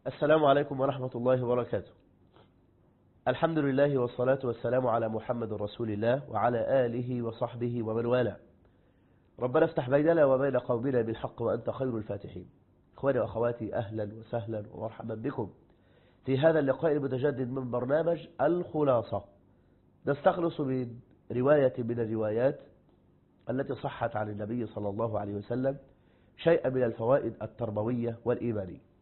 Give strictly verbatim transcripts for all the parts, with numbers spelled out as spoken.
السلام عليكم ورحمة الله وبركاته. الحمد لله والصلاة والسلام على محمد رسول الله وعلى آله وصحبه ومن والاه. ربنا افتح بيننا وبين قومنا بالحق وأنت خير الفاتحين. إخواني وأخواتي، أهلا وسهلا ومرحبا بكم في هذا اللقاء المتجدد من برنامج الخلاصة. نستخلص من رواية من الروايات التي صحت عن النبي صلى الله عليه وسلم شيئا من الفوائد التربوية والإيمانية.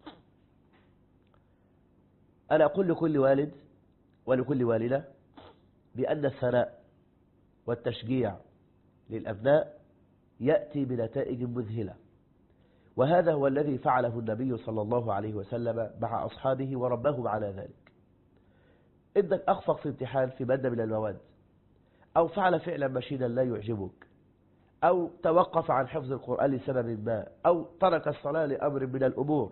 أنا أقول لكل والد ولكل والدة بأن الثناء والتشجيع للأبناء يأتي بنتائج مذهلة، وهذا هو الذي فعله النبي صلى الله عليه وسلم مع أصحابه وربهم على ذلك. إنك أخفق في امتحان في مادة من المواد، أو فعل فعلا مشينا لا يعجبك، أو توقف عن حفظ القرآن لسبب ما، أو ترك الصلاة لأمر من الأمور،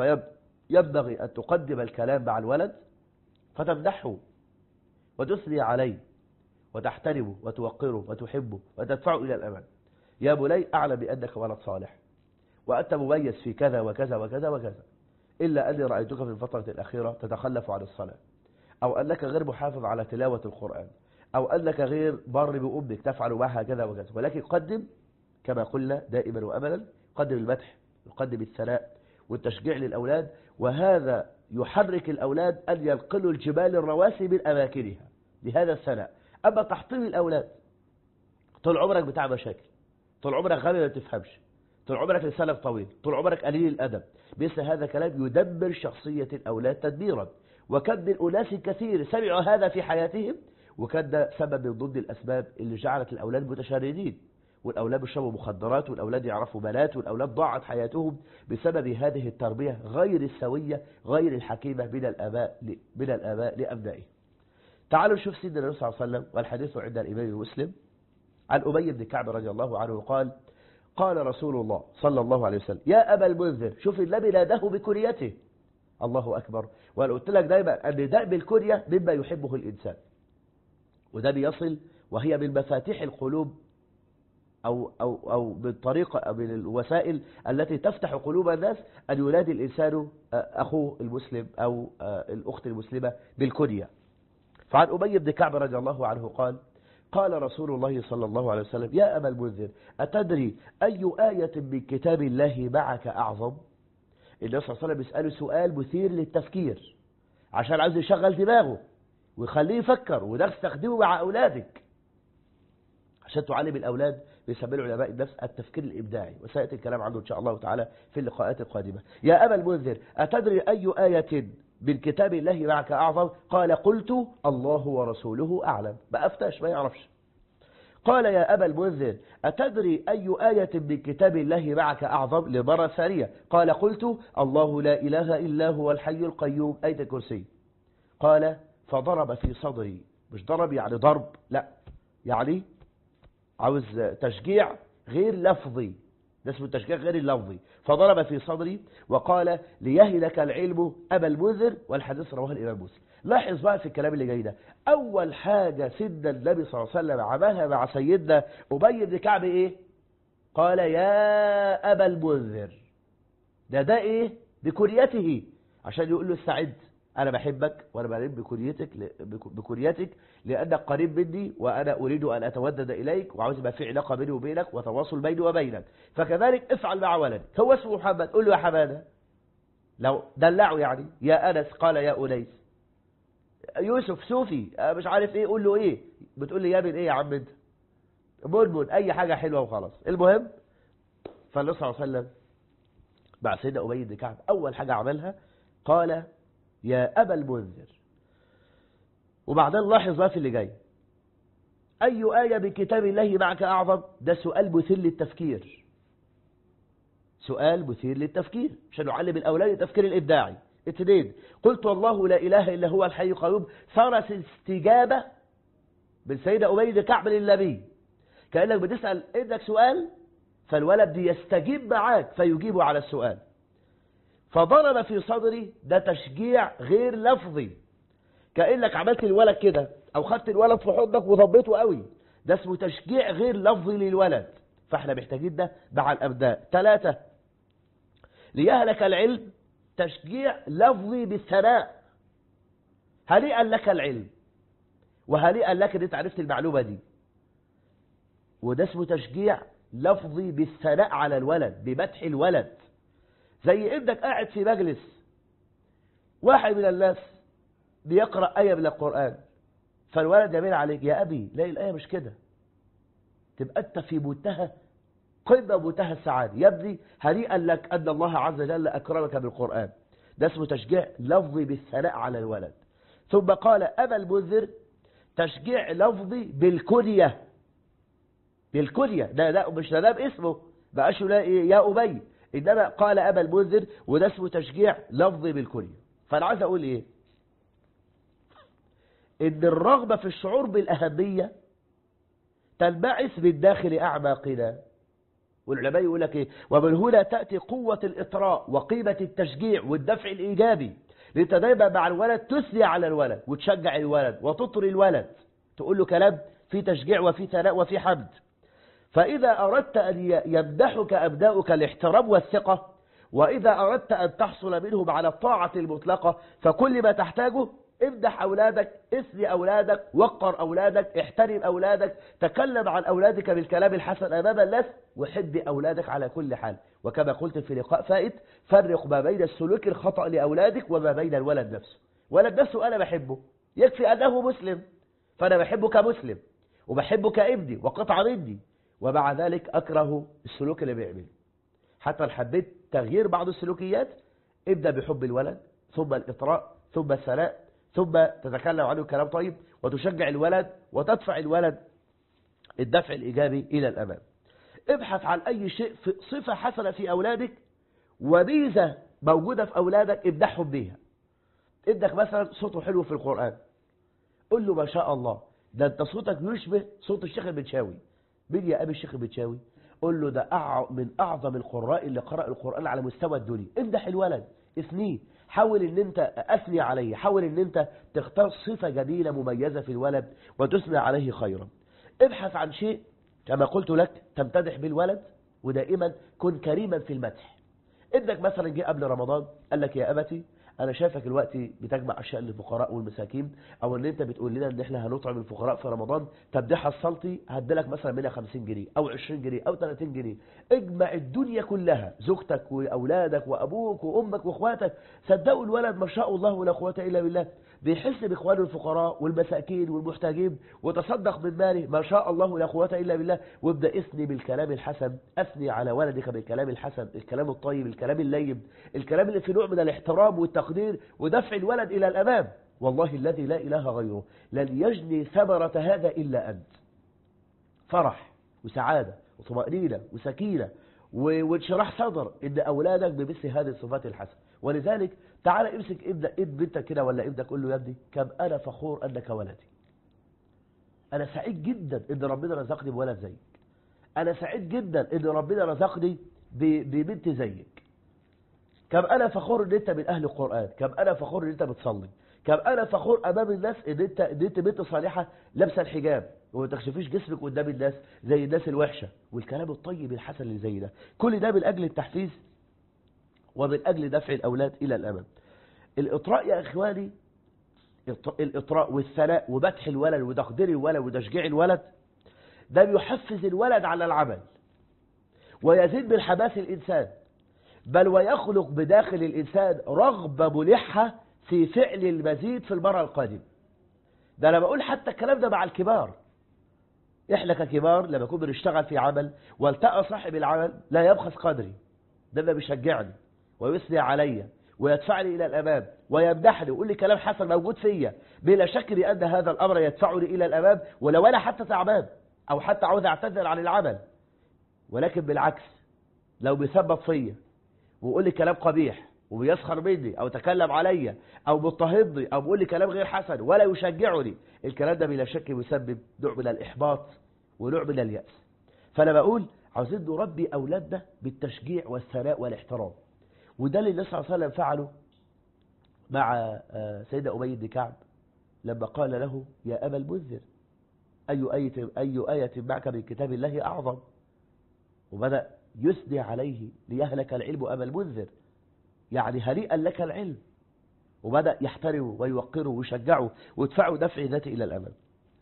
فينبغي أن تقدم الكلام مع الولد فتمدحه وتثني عليه وتحترمه وتوقره وتحبه وتدفعه إلى الأمام. يا بني، أعلم بأنك ولد صالح وأنت مميز في كذا وكذا وكذا وكذا، إلا أني رأيتك في الفترة الأخيرة تتخلف عن الصلاة، أو أنك غير محافظ على تلاوة القرآن، أو أنك غير بر بأمك تفعل معها كذا وكذا. ولكن قدم كما قلنا دائما وأبدا، قدم المدح وقدم الثناء والتشجيع للأولاد، وهذا يحرك الأولاد أن ينقلوا الجبال الرواسي من أماكنها بهذا الثناء. أما تحطيم الأولاد، طول عمرك بتاع مشاكل، طول عمرك غبي ما تفهمش، طول عمرك لسانك طويل، طول عمرك قليل الأدب، مثل هذا كلام يدمر شخصية الأولاد تدميرا. وكان من أناس كثير سمعوا هذا في حياتهم، وكان ده سبب من ضمن الأسباب اللي جعلت الأولاد متشردين، والأولاد بيشربوا مخدرات، والأولاد يعرفوا بنات، والأولاد ضاعت حياتهم بسبب هذه التربية غير السوية غير الحكيمة من الآباء من الآباء لأبنائهم. تعالوا نشوف سيدنا النبي صلى الله عليه وسلم، والحديث عند الإمام مسلم عن أبي بن كعب رضي الله عنه قال: قال رسول الله صلى الله عليه وسلم: يا أبا المنذر. شوف النبي ناداه بكنيته، الله أكبر. وأنا قلت لك دايما أن داء بالكنية مما يحبه الإنسان، وده بيصل، وهي من مفاتيح القلوب أو, أو, أو بالطريقة أو من الوسائل التي تفتح قلوب الناس، أن ينادي الإنسان أخوه المسلم أو الأخت المسلمة بالكنية. فعن أبي بن كعب رضي الله عنه قال: قال رسول الله صلى الله عليه وسلم: يا أبا المنذر، أتدري أي آية من كتاب الله معك أعظم؟ النبي صلى الله عليه وسلم يسأله سؤال مثير للتفكير، عشان عايز يشغل دماغه ويخليه يفكر، وده تستخدمه مع أولادك عشان تعلم الأولاد. بيسميه علماء النفس التفكير الإبداعي، وسيأتي الكلام عنه إن شاء الله تعالى في اللقاءات القادمة. يا أبا المنذر، أتدري أي آية من كتاب الله معك أعظم؟ قال: قلت: الله ورسوله أعلم. ما أفتاش، ما يعرفش. قال: يا أبا المنذر، أتدري أي آية من كتاب الله معك أعظم؟ لمرة ثانية. قال: قلت: الله لا إله إلا هو الحي القيوم، آية الكرسي. قال: فضرب في صدري. مش ضرب يعني ضرب، لا، يعني عاوز تشجيع غير لفظي، ده اسمه التشجيع غير اللفظي. فضرب في صدري وقال: ليهلك العلم أبا المنذر. والحديث رواه الإمام مسلم. لاحظ بقى في الكلام اللي جاي ده، أول حاجة سيدنا النبي صلى الله عليه وسلم عملها مع سيدنا أبي بن كعب إيه؟ قال: يا أبا المنذر. ده ده إيه؟ بكنيته، عشان يقول له: استعد، أنا بحبك وأنا بعلم بكنيتك بكنيتك لأنك قريب مني، وأنا أريد أن أتودد إليك، وعاوز يبقى في علاقة بيني وبينك وتواصل بيني وبينك. فكذلك افعل مع ولدك، هو اسمه محمد، قل له يا حمادة، لو دلعه يعني. يا أنس، قال: يا أنيس. يوسف سوفي مش عارف إيه، قول له إيه؟ بتقول لي يا بن إيه يا عم أنت؟ منمن، أي حاجة حلوة وخلاص. المهم، فالنبي صلى الله عليه وسلم مع سيدنا أبي بن كعب أول حاجة عملها قال: يا أبا المنذر. وبعدين لاحظ بقى في اللي جاي، أي آية من كتاب الله معك أعظم؟ ده سؤال مثير للتفكير، سؤال مثير للتفكير عشان نعلم الأولاد التفكير الإبداعي. اثنين، قلت: الله لا إله إلا هو الحي القيوم. صارت استجابة من سيدنا أبي بن كعب للنبي، كأنك بتسأل ابنك سؤال، فالولد يستجيب معاك فيجيب على السؤال. فضرب في صدري، ده تشجيع غير لفظي، كأنك عملت الولد كده، أو خدت الولد في حضنك وضبيته قوي، ده اسمه تشجيع غير لفظي للولد. فاحنا محتاجين ده مع الأبناء. ثلاثة، ليهلك العلم تشجيع لفظي بالثناء، هنيئا لك العلم وهنيئا لك ان انت عرفت المعلومة دي. وده اسمه تشجيع لفظي بالثناء على الولد، بمدح الولد. زي ابنك قاعد في مجلس، واحد من الناس بيقرأ آية من القرآن، فالولد يميل عليك: يا أبي لا، الآية مش كده. تبقى أنت في منتهى قمة منتهى السعادة. يا ابني هنيئا لك أن الله عز وجل أكرمك بالقرآن. ده اسمه تشجيع لفظي بالثناء على الولد. ثم قال أبا المنذر تشجيع لفظي بالكنية. بالكنية، ده ده مش ده باسمه، بقاش يا أبي، إنما قال أبا المنذر، وده اسمه تشجيع لفظي بالكنية. فأنا عايز أقول إيه؟ إن الرغبة في الشعور بالأهمية تنبعث من داخل أعماقنا. والعلماء يقول لك إيه؟ ومن هنا تأتي قوة الإطراء وقيمة التشجيع والدفع الإيجابي. لأنت دايما مع الولد تثني على الولد وتشجع الولد وتطري الولد، تقول له كلام في تشجيع وفي ثناء وفي حمد. فإذا أردت أن يمدحك أبناؤك الاحترام والثقة، وإذا أردت أن تحصل منهم على الطاعة المطلقة، فكل ما تحتاجه امدح أولادك، اثني أولادك، وقر أولادك، احترم أولادك، تكلم عن أولادك بالكلام الحسن أمام الناس، وحب أولادك على كل حال. وكما قلت في لقاء فائت: فرق ما بين السلوك الخطأ لأولادك وما بين الولد نفسه. ولد نفسه أنا بحبه، يكفي أنه مسلم، فأنا بحبه كمسلم وبحبه كابني وقطع مني، ومع ذلك أكره السلوك اللي بيعمله. حتى حبيت تغيير بعض السلوكيات، ابدأ بحب الولد، ثم الإطراء، ثم الثناء، ثم تتكلم عنه كلام طيب، وتشجع الولد وتدفع الولد الدفع الإيجابي إلى الأمام. ابحث عن أي شيء في صفة حسنة في أولادك وميزة موجودة في أولادك، ابدحهم بيها. ابنك مثلا صوته حلو في القرآن، قل له: ما شاء الله، ده انت صوتك يشبه صوت الشيخ البنشاوي. مين يا أبي الشيخ البنشاوي؟ قل له: ده من أعظم القراء اللي قرأ القرآن على مستوى الدنيا. امدح الولد، اثنيه، حاول ان انت اثني عليه، حاول ان انت تختار صفة جميلة مميزة في الولد وتثني عليه خيرا. ابحث عن شيء كما قلت لك تمتدح بالولد، ودائما كن كريما في المدح. ابنك مثلا جه قبل رمضان قال لك: يا أبتي، أنا شايفك الوقت بتجمع أشياء للفقراء والمساكين، أو أن أنت بتقول لنا أن إحنا هنطعم الفقراء في رمضان، تبديحها السلطي هدلك مثلا منها خمسين جنيه أو عشرين جنيه أو ثلاثين جنيه. اجمع الدنيا كلها، زوجتك وأولادك وأبوك وأمك وأخواتك. صدقوا الولد ما شاء الله ولا قوة إلا بالله، بيحس بإخوانه الفقراء والمساكين والمحتاجين، وتصدق من ماله ما شاء الله ولا قوة إلا بالله. وابدأ اثني بالكلام الحسن، اثني على ولدك بالكلام الحسن، الكلام الطيب، الكلام اللين، الكلام اللي في نوع من الاحترام والتقدير ودفع الولد إلى الأمام. والله الذي لا إله غيره لن يجني ثمرة هذا إلا أنت. فرح وسعادة وطمأنينة وسكينة وانشراح صدر إن أولادك بمثل هذه الصفات الحسنة. ولذلك تعال امسك ابن ابن بنتك كده ولا ابنك، قول له: يا ابني، كم أنا فخور أنك ولدي. أنا سعيد جدا إن ربنا رزقني بولد زيك. أنا سعيد جدا إن ربنا رزقني ببنت زيك. كم أنا فخور إن أنت من أهل القرآن، كم أنا فخور إن أنت بتصلي، كم أنا فخور أمام الناس إن أنت إن أنت بنت صالحة لابسه الحجاب وما تكشفيش جسمك قدام الناس زي الناس الوحشة، والكلام الطيب الحسن اللي زي ده. كل ده من أجل التحفيز ومن أجل دفع الأولاد إلى الأمام. الإطراء يا إخواني، الإطراء والثناء ومدح الولد وتقدير الولد وتشجيع الولد، ده بيحفز الولد على العمل ويزيد من حماس الإنسان، بل ويخلق بداخل الإنسان رغبة ملحة في فعل المزيد في المرة القادمة. ده أنا بقول حتى الكلام ده مع الكبار. إحنا ككبار لما كنا بنشتغل في عمل والتقى صاحب العمل لا يبخس قدري، ده ما بيشجعني ويثني علي ويدفعني إلى الأمام ويمدحني ويقول لي كلام حسن موجود فيا، بلا شك بأن هذا الأمر يدفعني إلى الأمام، ولو أنا حتى تعبان أو حتى عاوز أعتذر عن العمل. ولكن بالعكس، لو بيثبت فيا ويقول لي كلام قبيح وبيسخر مني أو تكلم عليا أو مضطهدني أو بيقول لي كلام غير حسن ولا يشجعني، الكلام ده بلا شك يسبب نوع من الإحباط ونوع من اليأس. فأنا بقول عاوزين نربي أولادنا بالتشجيع والثناء والاحترام. وده اللي النبي صلى الله عليه وسلم فعله مع سيدنا أبي بن كعب لما قال له: يا أبا المنذر، أي آية, أي آية معك من كتاب الله أعظم؟ وبدأ يثني عليه ليهلك العلم أبا المنذر، يعني هنيئا لك العلم، وبدأ يحترمه ويوقره ويشجعه ويدفعه دفع ذاتي إلى الأمام.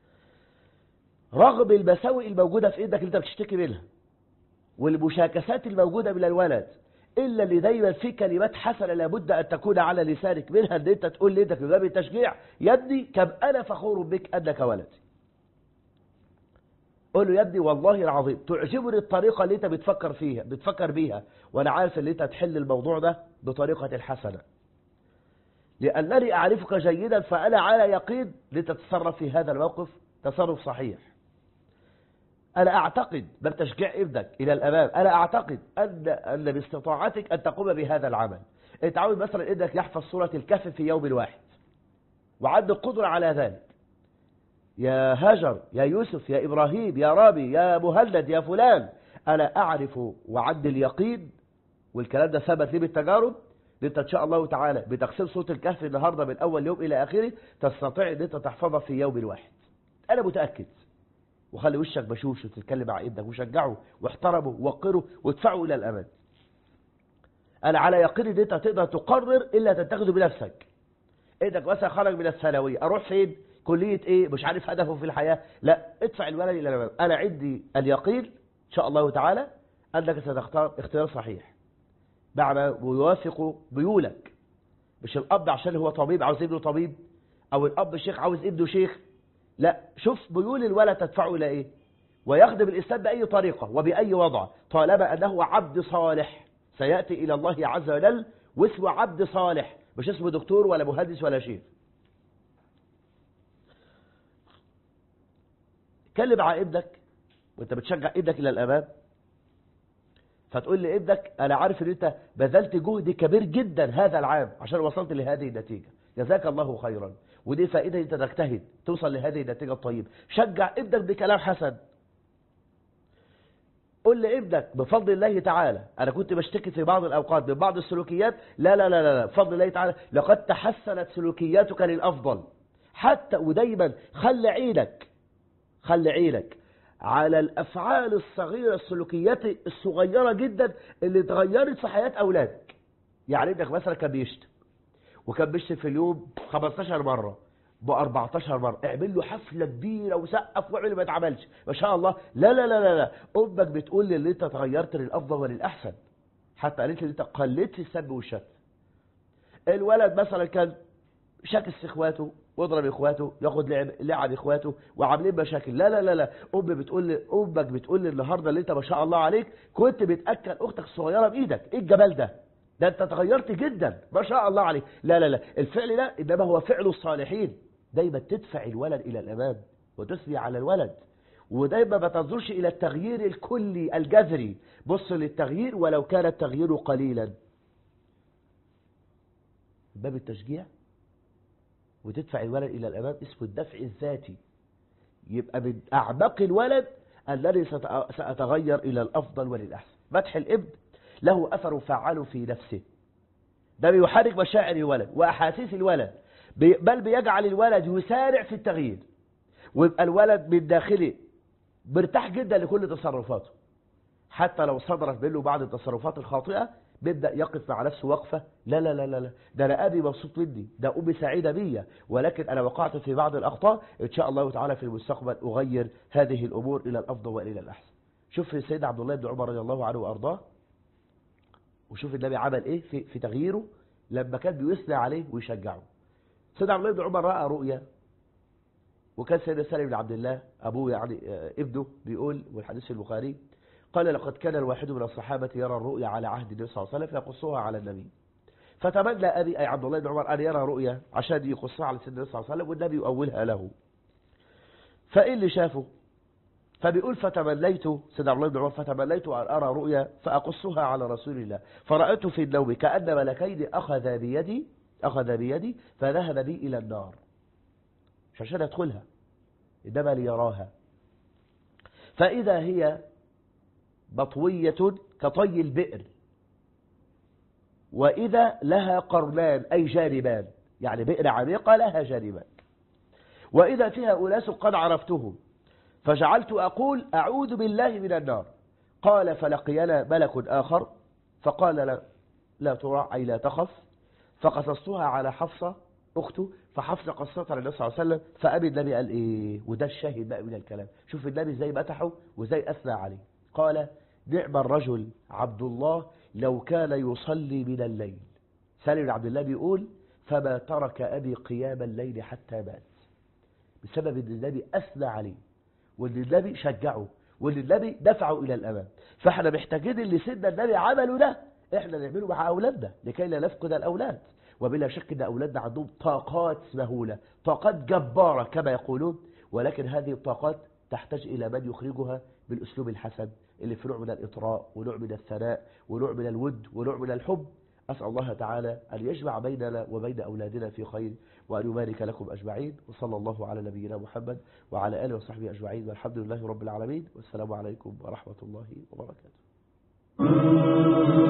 رغم المساوئ الموجودة في إيدك اللي أنت بتشتكي منها والمشاكسات الموجودة من الولد، إلا اللي دايما في كلمات حسنة لابد أن تكون على لسانك، منها أن أنت تقول لابنك بباب التشجيع: يا ابني كم أنا فخور بك أنك ولدي. قول له: يا ابني والله العظيم تعجبني الطريقة اللي أنت بتفكر فيها بتفكر بيها، وأنا عارف أن أنت تحل الموضوع ده بطريقة الحسنة، لأنني أعرفك جيدا، فأنا على يقين لتتصرف في هذا الموقف تصرف صحيح. أنا أعتقد بتشجيع ابنك إلى الأمام، أنا أعتقد أن أن باستطاعتك أن تقوم بهذا العمل. أنت عاوز مثلا ابنك يحفظ سورة الكهف في يوم واحد وعنده قدرة على ذلك، يا هاجر يا يوسف يا إبراهيم يا رابي يا مهند يا فلان، أنا أعرف وعندي اليقين، والكلام ده ثبت لي بالتجارب، أنت إن شاء الله تعالى بتقسيم سورة الكهف النهاردة من أول يوم إلى آخره تستطيع أن أنت تحفظها في يوم واحد. أنا متأكد. وخلي وشك بشوش وتتكلم مع ابنك وشجعه واحترمه ووقره وادفعه إلى الأمام. أنا على يقين أن أنت تقدر تقرر إلا تتخذه بنفسك. ابنك مثلا خرج من الثانوية، أروح فين؟ كلية إيه؟ مش عارف هدفه في الحياة، لا، ادفع الولد إلى الأمام. أنا عندي اليقين إن شاء الله تعالى أنك ستختار اختيار صحيح بعد ما يوافق ميولك. مش الأب عشان هو طبيب عاوز ابنه طبيب، أو الأب شيخ عاوز ابنه شيخ، لا، شوف ميول الولد تدفعه إلى إيه، ويخدم الإسلام بأي طريقة وبأي وضع، طالما أنه عبد صالح سيأتي إلى الله عز وجل واسمه عبد صالح، مش اسمه دكتور ولا مهندس ولا شيخ. كلم مع ابنك وانت بتشجع ابنك إلى الأمام، فتقول لابنك: أنا عارف أن أنت بذلت جهد كبير جدا هذا العام عشان وصلت لهذه النتيجة، جزاك الله خيرا، ودي فائدة أنت تجتهد توصل لهذه النتيجة الطيبة. شجع ابنك بكلام حسن. قل لابنك: بفضل الله تعالى أنا كنت بشتكي في بعض الأوقات من بعض السلوكيات، لا لا لا لا بفضل الله تعالى لقد تحسنت سلوكياتك للأفضل. حتى ودايما خلي عينك خلي عينك على الأفعال الصغيرة، السلوكيات الصغيرة جدا اللي اتغيرت في حياة أولادك. يعني ابنك مثلا كان بيشتم، وكان بيشتم في اليوم خمستاشر مرة ب أربعتاشر مرة، اعمل له حفلة كبيرة وسقف واعمل ما اتعملش ما شاء الله. لا لا لا لا لا امك بتقول لي ان انت اتغيرت للافضل وللاحسن، حتى قالت لي ان انت قلت في السب والشتم. الولد مثلا كان شاكس في اخواته واضرب اخواته، ياخد لعب لعب اخواته وعاملين مشاكل، لا لا لا لا ام بتقول لي امك بتقول لي النهارده اللي انت ما شاء الله عليك كنت بتاكل اختك الصغيره بايدك، ايه الجمال ده؟ ده انت اتغيرت جدا ما شاء الله عليك. لا لا لا الفعل ده انما هو فعل الصالحين. دايما تدفع الولد الى الامام وتثني على الولد، ودايما ما تنظرش الى التغيير الكلي الجذري، بص للتغيير ولو كان التغيير قليلا. باب التشجيع وتدفع الولد الى الامام اسمه الدفع الذاتي. يبقى من اعماق الولد الذي سأتغير الى الافضل وللاحسن. مدح الابن له اثر فعال في نفسه، ده بيحرك مشاعر الولد واحاسيس الولد، بل بيجعل الولد يسارع في التغيير، ويبقى الولد من داخله مرتاح جدا لكل تصرفاته، حتى لو صدرت منه بعض التصرفات الخاطئة بيبدأ يقف مع نفسه وقفة: لا لا لا لا لا ده أنا أبي مبسوط مني، ده أمي سعيدة بيا، ولكن أنا وقعت في بعض الأخطاء، إن شاء الله تعالى في المستقبل أغير هذه الأمور إلى الأفضل وإلى الأحسن. شوف سيدنا عبد الله بن عمر رضي الله عنه وأرضاه، وشوف النبي عمل إيه في, في تغييره لما كان بيثنى عليه ويشجعه. سيدنا عبد الله بن عمر رأى رؤيا، وكان سيدنا سالم بن عبد الله أبوه يعني ابنه بيقول، والحديث في البخاري، قال: لقد كان الواحد من الصحابة يرى الرؤيا على عهد النبي صلى الله عليه وسلم فيقصها على النبي، فتمنى أبي أي عبد الله بن عمر أن يرى رؤيا عشان يقصها على سيدنا النبي صلى الله عليه وسلم والنبي يؤولها له. فإيه اللي شافه؟ فبيقول: فتمنيت سيدنا عبد الله بن عمر فتمنيت أن أرى رؤيا فأقصها على رسول الله، فرأيت في النوم كأن ملكين أخذ بيدي أخذ بيدي فذهب بي إلى النار، مش عشان أدخلها إنما ليراها، فإذا هي بطوية كطي البئر، وإذا لها قرنان أي جانبان، يعني بئر عميقة لها جانبان، وإذا فيها أناس قد عرفتهم، فجعلت أقول: أعوذ بالله من النار. قال: فلقينا ملك آخر فقال له لا ترى أي لا تخف، فقصصتها على حفصة أخته، فحفصة قصتها على النبي صلى الله عليه وسلم، فأبي النبي قال إيه؟ وده الشاهد بقى من الكلام. شوف النبي إزاي مدحه وإزاي أثنى عليه. قال نعم الرجل عبد الله لو كان يصلي من الليل. سالم بن عبد الله بيقول فما ترك أبي قيام الليل حتى مات، بسبب أن النبي أثنى عليه، وأن النبي شجعه، وأن النبي دفعه إلى الأمام. فإحنا محتاجين اللي سيدنا النبي عمله ده إحنا نعمله مع أولادنا لكي لا نفقد الأولاد. وبلا شك أن أولادنا عندهم طاقات مهولة، طاقات جبارة كما يقولون، ولكن هذه الطاقات تحتاج إلى من يخرجها بالأسلوب الحسن اللي في نوع من الإطراء ونوع من الثناء ونوع من الود ونوع من الحب. أسأل الله تعالى أن يجمع بيننا وبين أولادنا في خير، وأن يبارك لكم أجمعين. وصلى الله على نبينا محمد وعلى آله وصحبه أجمعين، والحمد لله رب العالمين، والسلام عليكم ورحمة الله وبركاته.